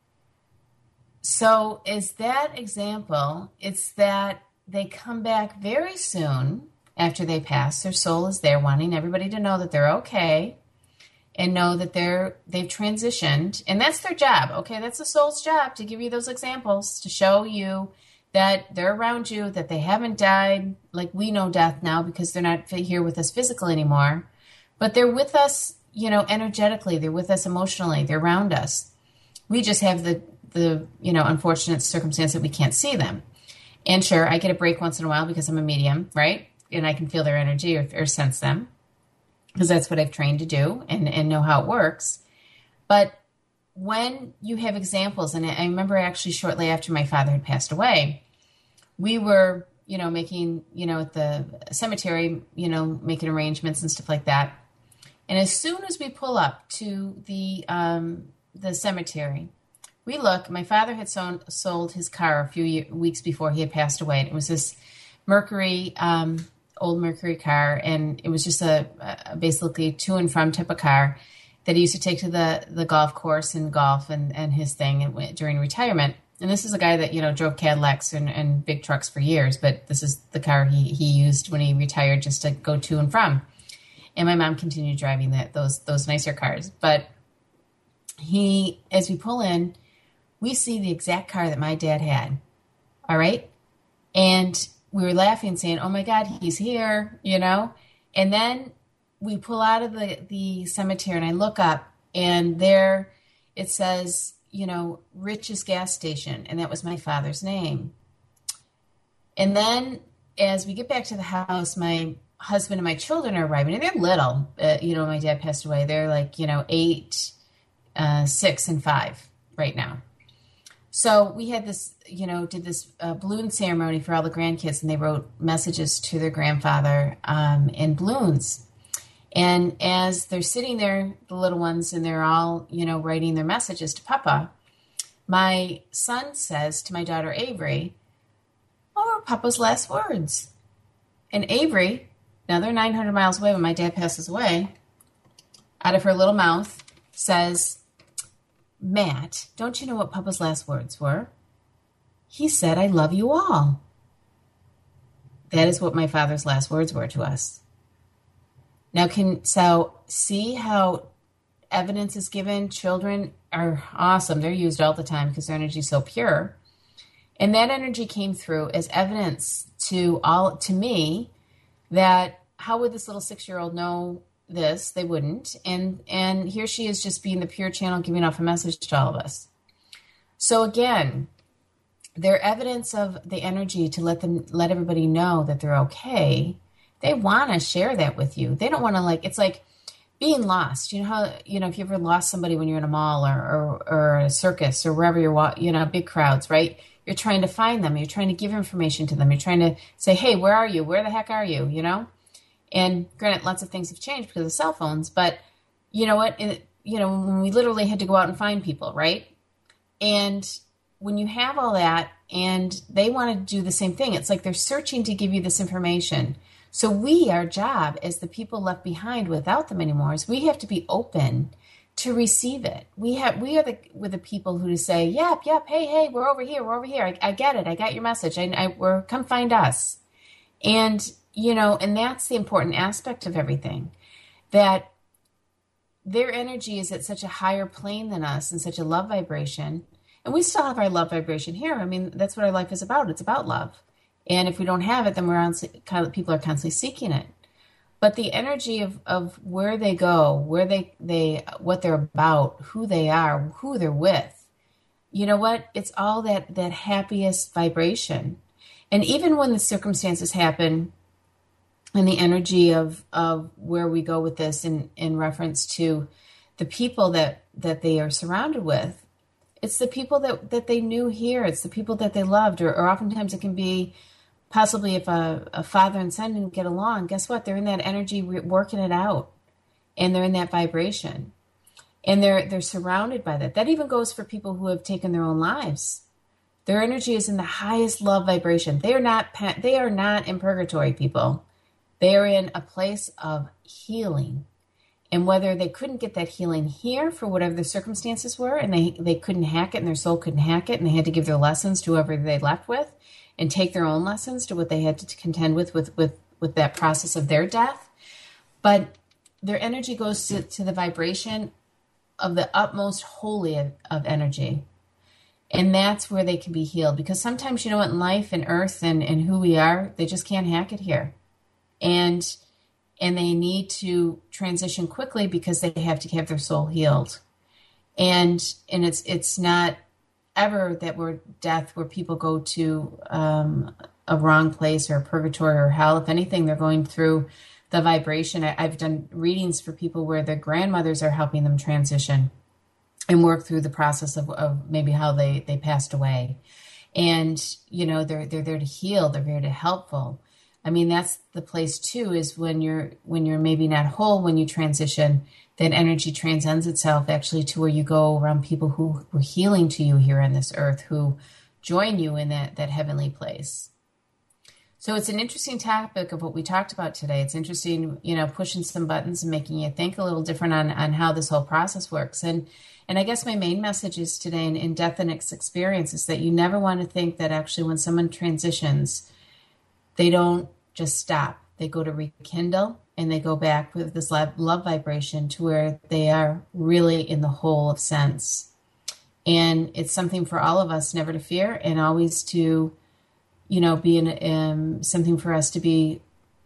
So is that example, it's that they come back very soon after they pass. Their soul is there, wanting everybody to know that they're okay and know that they've transitioned. And that's their job, okay? That's the soul's job, to give you those examples, to show you that they're around you, that they haven't died like we know death now because they're not here with us physically anymore. But they're with us, you know, energetically. They're with us emotionally. They're around us. We just have the you know, unfortunate circumstance that we can't see them. And sure, I get a break once in a while because I'm a medium, right? And I can feel their energy or sense them because that's what I've trained to do and know how it works. But when you have examples, and I remember actually shortly after my father had passed away, we were, you know, making, you know, at the cemetery, you know, making arrangements and stuff like that. And as soon as we pull up to the cemetery, we look, my father had sold his car a few weeks before he had passed away. It was this Mercury, old Mercury car, and it was just a basically to and from type of car that he used to take to the golf course and golf and his thing during retirement. And this is a guy that, you know, drove Cadillacs and big trucks for years, but this is the car he used when he retired just to go to and from. And my mom continued driving those nicer cars. But as we pull in, we see the exact car that my dad had. All right. And we were laughing, saying, oh my God, he's here, you know? And then we pull out of the cemetery and I look up and there it says, you know, Rich's gas station. And that was my father's name. And then as we get back to the house, my husband and my children are arriving, and they're little. You know, my dad passed away. They're like, you know, 8, 6, and 5 right now. So we had this, you know, did this balloon ceremony for all the grandkids, and they wrote messages to their grandfather in balloons. And as they're sitting there, the little ones, and they're all, you know, writing their messages to Papa, my son says to my daughter Avery, "What were Papa's last words?" And Avery, now they're 900 miles away when my dad passes away, out of her little mouth says, "Matt, don't you know what Papa's last words were? He said, 'I love you all.'" That is what my father's last words were to us. Now, so see how evidence is given? Children are awesome. They're used all the time because their energy is so pure. And that energy came through as evidence to me that how would this little 6-year-old know this? They wouldn't. And here she is just being the pure channel, giving off a message to all of us. So again, they're evidence of the energy to let everybody know that they're okay. They want to share that with you. They don't want to it's like being lost. You know how, if you ever lost somebody when you're in a mall or a circus or wherever you're, big crowds, right? You're trying to find them. You're trying to give information to them. You're trying to say, hey, where are you? Where the heck are you? And granted, lots of things have changed because of cell phones, but you know what? When we literally had to go out and find people, right? And when you have all that and they want to do the same thing, it's like they're searching to give you this information. So our job as the people left behind without them anymore is we have to be open to receive it. We are the people who say, yep, hey, we're over here. I get it. I got your message. Come find us. And, and that's the important aspect of everything, that their energy is at such a higher plane than us and such a love vibration. And we still have our love vibration here. I mean, that's what our life is about. It's about love. And if we don't have it, then people are constantly seeking it. But the energy of where they go, what they're about, who they are, who they're with, you know what? It's all that happiest vibration. And even when the circumstances happen and the energy of where we go with this in reference to the people that they are surrounded with, it's the people that they knew here. It's the people that they loved, or oftentimes it can be possibly if a father and son didn't get along, guess what? They're in that energy working it out, and they're in that vibration, and they're surrounded by that. That even goes for people who have taken their own lives. Their energy is in the highest love vibration. They are not in purgatory, people. They are in a place of healing. And whether they couldn't get that healing here for whatever the circumstances were, and they couldn't hack it and their soul couldn't hack it, and they had to give their lessons to whoever they left with and take their own lessons to what they had to contend with that process of their death. But their energy goes to the vibration of the utmost holy of energy. And that's where they can be healed. Because sometimes, in life and earth and who we are, they just can't hack it here. And they need to transition quickly because they have to have their soul healed. And it's not ever that we're death where people go to a wrong place or purgatory or hell. If anything, they're going through the vibration. I've done readings for people where their grandmothers are helping them transition and work through the process of maybe how they passed away. And, they're there to heal. They're there to helpful. I mean, that's the place too, is when you're maybe not whole, when you transition, that energy transcends itself actually to where you go around people who were healing to you here on this earth, who join you in that heavenly place. So it's an interesting topic of what we talked about today. It's interesting, pushing some buttons and making you think a little different on how this whole process works. And I guess my main message is today in Death and Its Experience is that you never want to think that actually when someone transitions, they don't just stop. They go to rekindle and they go back with this love vibration to where they are really in the whole of sense. And it's something for all of us never to fear and always to, be in something for us to be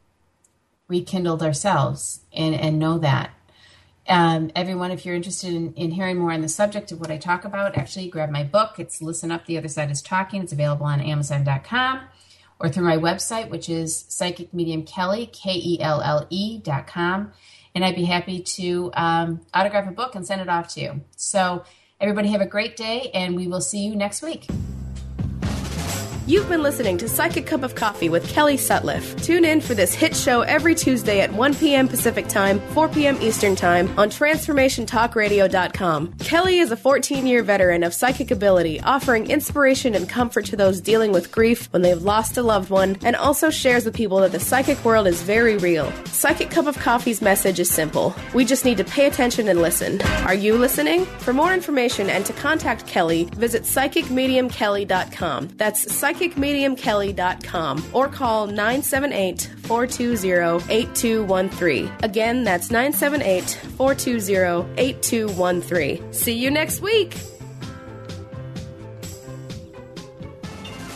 rekindled ourselves and know that. Everyone, if you're interested in hearing more on the subject of what I talk about, actually grab my book. It's Listen Up, The Other Side is Talking. It's available on Amazon.com. or through my website, which is Psychic Medium Kelly, KELLE.com. And I'd be happy to autograph a book and send it off to you. So everybody have a great day, and we will see you next week. You've been listening to Psychic Cup of Coffee with Kelly Sutliff. Tune in for this hit show every Tuesday at 1 p.m. Pacific Time, 4 p.m. Eastern Time on TransformationTalkRadio.com. Kelly is a 14-year veteran of psychic ability, offering inspiration and comfort to those dealing with grief when they've lost a loved one, and also shares with people that the psychic world is very real. Psychic Cup of Coffee's message is simple. We just need to pay attention and listen. Are you listening? For more information and to contact Kelly, visit PsychicMediumKelly.com. That's PsychicMediumKelly.com or call 978-420-8213. Again, that's 978-420-8213. See you next week.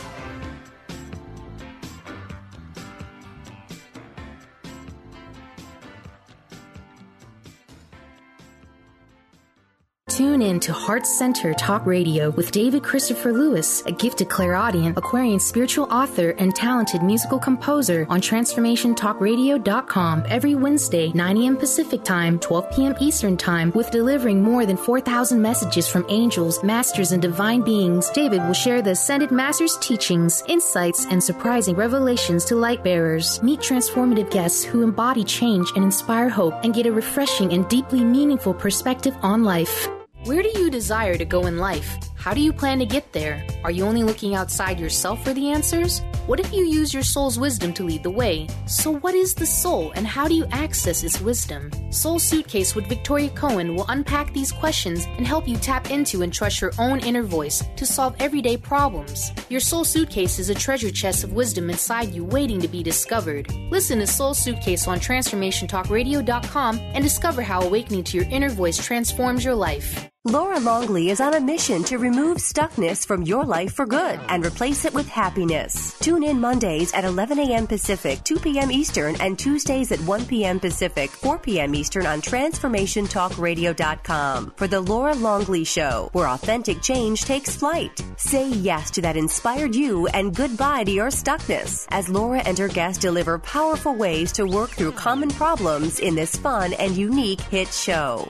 Tune in to Heart Center Talk Radio with David Christopher Lewis, a gifted clairaudient, Aquarian spiritual author, and talented musical composer on TransformationTalkRadio.com every Wednesday, 9 a.m. Pacific Time, 12 p.m. Eastern Time, with delivering more than 4,000 messages from angels, masters, and divine beings. David will share the Ascended Masters' teachings, insights, and surprising revelations to light bearers. Meet transformative guests who embody change and inspire hope and get a refreshing and deeply meaningful perspective on life. Where do you desire to go in life? How do you plan to get there? Are you only looking outside yourself for the answers? What if you use your soul's wisdom to lead the way? So what is the soul and how do you access its wisdom? Soul Suitcase with Victoria Cohen will unpack these questions and help you tap into and trust your own inner voice to solve everyday problems. Your Soul Suitcase is a treasure chest of wisdom inside you waiting to be discovered. Listen to Soul Suitcase on TransformationTalkRadio.com and discover how awakening to your inner voice transforms your life. Laura Longley is on a mission to remove stuckness from your life for good and replace it with happiness. Tune in Mondays at 11 a.m. Pacific, 2 p.m. Eastern, and Tuesdays at 1 p.m. Pacific, 4 p.m. Eastern on TransformationTalkRadio.com for The Laura Longley Show, where authentic change takes flight. Say yes to that inspired you and goodbye to your stuckness as Laura and her guests deliver powerful ways to work through common problems in this fun and unique hit show.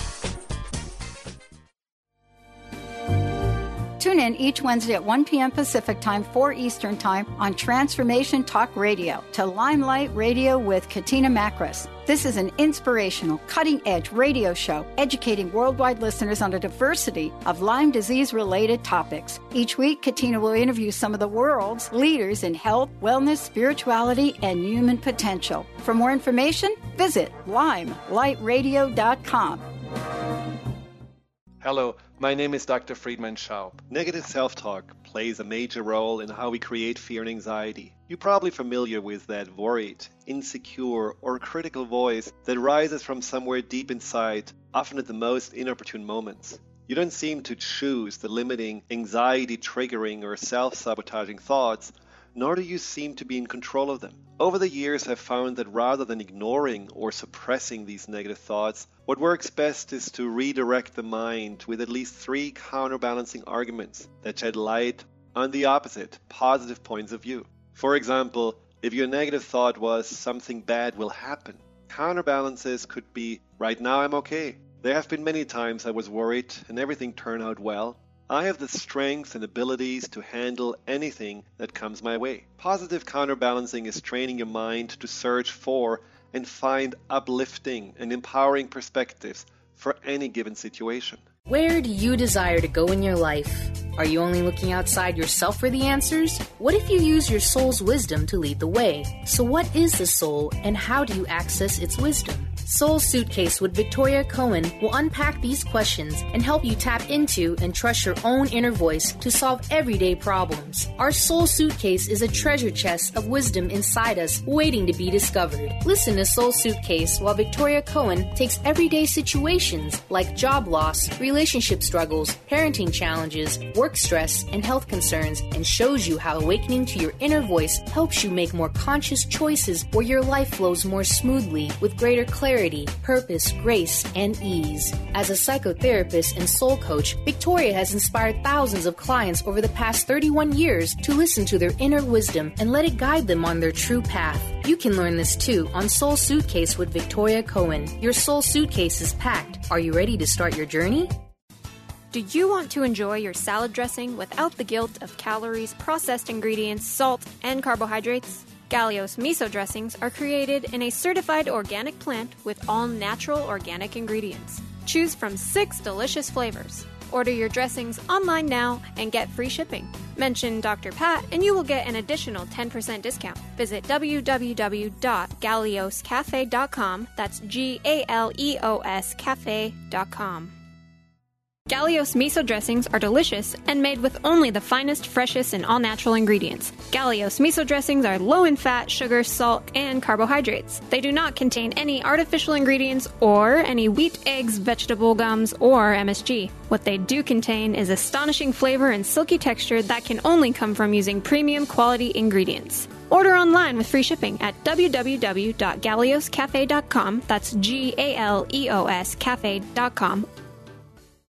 Tune in each Wednesday at 1 p.m. Pacific Time, 4 Eastern Time on Transformation Talk Radio to Limelight Radio with Katina Makris. This is an inspirational, cutting-edge radio show educating worldwide listeners on a diversity of Lyme disease-related topics. Each week, Katina will interview some of the world's leaders in health, wellness, spirituality, and human potential. For more information, visit limelightradio.com. Hello, my name is Dr. Friedman Schaub. Negative self-talk plays a major role in how we create fear and anxiety. You're probably familiar with that worried, insecure, or critical voice that rises from somewhere deep inside, often at the most inopportune moments. You don't seem to choose the limiting, anxiety-triggering, or self-sabotaging thoughts, nor do you seem to be in control of them. Over the years, I've found that rather than ignoring or suppressing these negative thoughts, what works best is to redirect the mind with at least 3 counterbalancing arguments that shed light on the opposite, positive points of view. For example, if your negative thought was something bad will happen, counterbalances could be, right now I'm okay. There have been many times I was worried and everything turned out well. I have the strength and abilities to handle anything that comes my way. Positive counterbalancing is training your mind to search for and find uplifting and empowering perspectives for any given situation. Where do you desire to go in your life? Are you only looking outside yourself for the answers? What if you use your soul's wisdom to lead the way? So what is the soul and how do you access its wisdom? Soul Suitcase with Victoria Cohen will unpack these questions and help you tap into and trust your own inner voice to solve everyday problems. Our Soul Suitcase is a treasure chest of wisdom inside us waiting to be discovered. Listen to Soul Suitcase while Victoria Cohen takes everyday situations like job loss, relationship struggles, parenting challenges, work stress, and health concerns and shows you how awakening to your inner voice helps you make more conscious choices where your life flows more smoothly with greater clarity, purpose, grace, and ease. As a psychotherapist and soul coach, Victoria has inspired thousands of clients over the past 31 years to listen to their inner wisdom and let it guide them on their true path. You can learn this too on Soul Suitcase with Victoria Cohen. Your soul suitcase is packed. Are you ready to start your journey? Do you want to enjoy your salad dressing without the guilt of calories, processed ingredients, salt, and carbohydrates? Galios miso dressings are created in a certified organic plant with all natural organic ingredients. Choose from 6 delicious flavors. Order your dressings online now and get free shipping. Mention Dr. Pat and you will get an additional 10% discount. Visit www.galioscafe.com. That's Galeos cafe.com. Galios miso dressings are delicious and made with only the finest, freshest, and all-natural ingredients. Galios miso dressings are low in fat, sugar, salt, and carbohydrates. They do not contain any artificial ingredients or any wheat, eggs, vegetable gums, or MSG. What they do contain is astonishing flavor and silky texture that can only come from using premium quality ingredients. Order online with free shipping at www.galeoscafe.com. That's Galeos cafe.com.